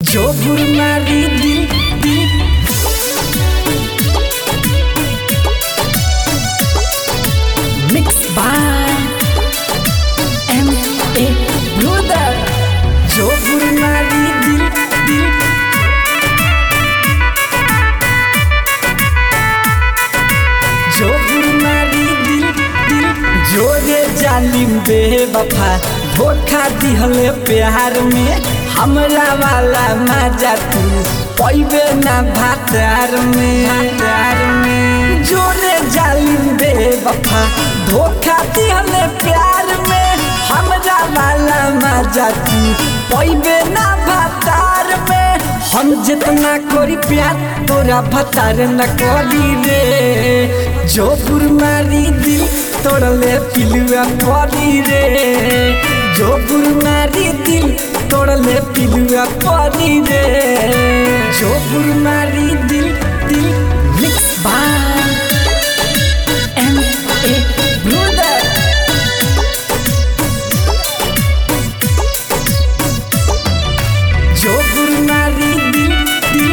जो बुरमारी दिल दिल मिक्स बाय M.A. ब्रदर जो बुरमारी दिल दिल जो बुरमारी दिल दिल जोरे जालिम बेवफा धोखा दिहले प्यार में हमरा वाला मजा तू पैबे ना भातार में जोरे जालिम बेवफा धोखा दिहले प्यार में हमरा वाला मजा तू पैबे ना भातार में हम जितना करी प्यार तोरा भतार न करी रे जो बुरमारी दिल तोड़ले पिलुआ परी रे जो बुरमारी दिल तोड़ले पिलुआ परी रे जो बुरमारी दिल दिल मिक्स बाय M.A. ब्रदर जो बुरमारी दिल दिल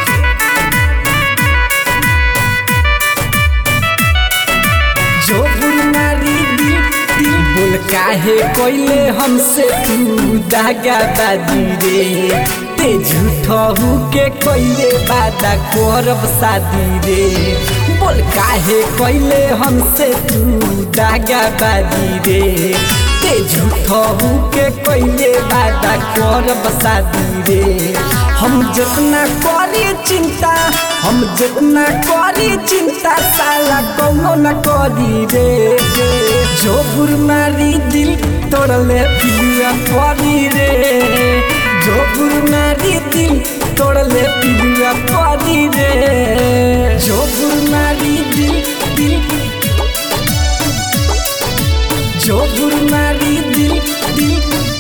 जो बुरमारी दिल दिल बोल काहे कोइले हमसे तू दागा बाजी रे ते झूठा हूँ के कोइले वादा करब शादी रे बोल काहे कोइले हमसे तू दागा बाजी रे ते झूठा हूँ के कोइले वादा करब शादी रे हम जितना करी चिंता साला कौनो न करी रे जो बुरमारी दिल तोड़ले पिलुआ परी रे जो बुरमारी दिल तोड़ले पिलुआ परी रे जो बुरमारी दिल दिल जो बुरमारी दिल दिल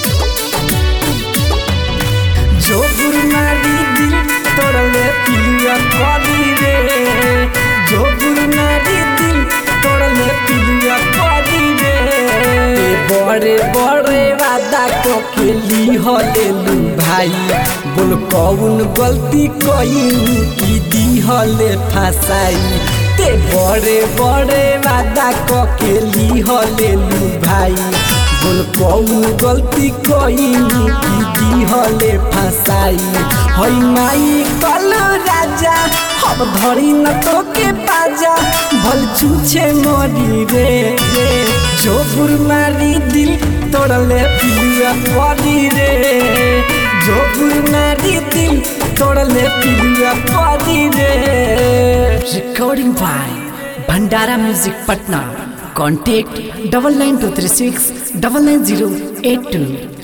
जो बुरमारी दिल तोड़ले पिलुआ परी रे जो बुरमारी दिल तोड़ले पिलुआ परी रे बड़े बड़े वादा को खेली हलेलू भाई बोल कौन गलती कई की दी हले फसाई ते बड़े बड़े वादा को खेली हलेलू भाई बोल कौन गलती कई की दी हले फसाई हई माई कल राजा अब धरी न तो के पाजा भल छूछे मरी रे जो बुरमारी दिल तोड़ले पिलुआ परी रे जो बुरमारी दिल तोड़ले पिलुआ परी रे recording by Bhandara music Patna contact 9923699082